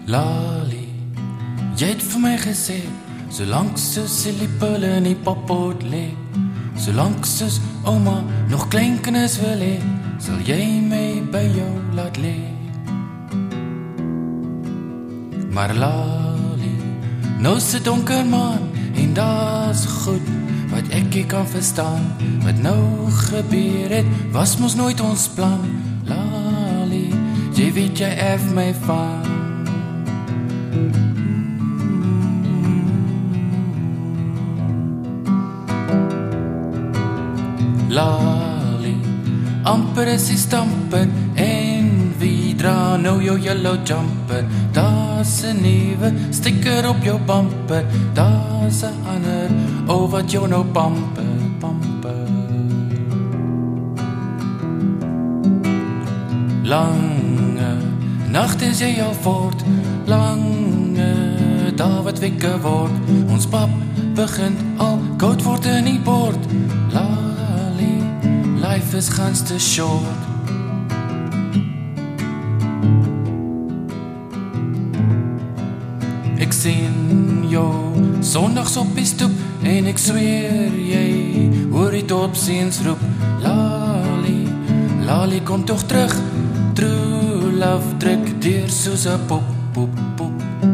Lali, jy het vir my gesê, solank soos die lippel in die pappot lê, solank soos ouma nog kleinkinders wil hê, sal jy my by jou laat lê. Maar Lali, nou se donker maan, en da's goed, wat ek nie kan verstaan, wat nou gebeur het, was mos nooit ons plan. Lali, jy weet jy erf my van. Lali, amper is die stamper, en wie dra nou jou yellow jumper? Daar's 'n nuwe sticker op jou bumper, daar's 'n ander, oh wat jou nou pamper. Lange nacht is jy al voort, lange dae wat wekke word, ons pap begin al koud word in die bord. Lali, life is gans te short. Ek sien jou sondags op die stoep, en ek zweer jy hoor die dorpseuns roep. Lali, Lali kom toch terug, true love druk deur soos 'n pop, pop, pop.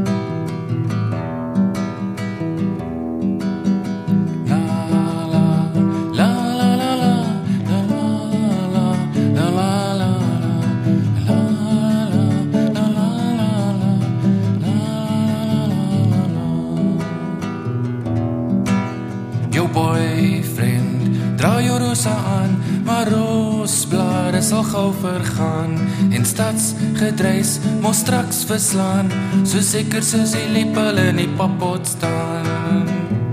Jou boyfriend dra jou rosa aan, maar roosblare sal gauw vergaan, en stadsgedreis mos straks verslaan, so seker soos die lippel in die pappot staan.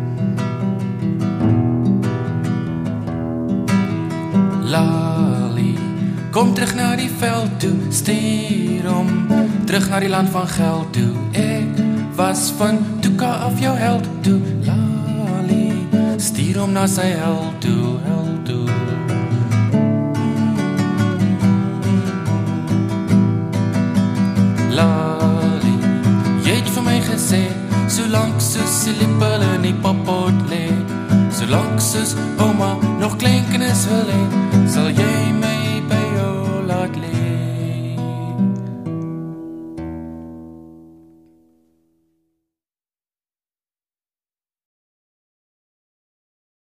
Lali, kom terug na die veld toe, stuur om terug na die land van geld toe. Ek was van Tuka af jou held toe. Lali, stuur hom na sy held toe, held toe. Lali, jy het vir my gesê, solank soos die lippel in die pappot lê, solank soos ouma nog kleinkinders wil hê,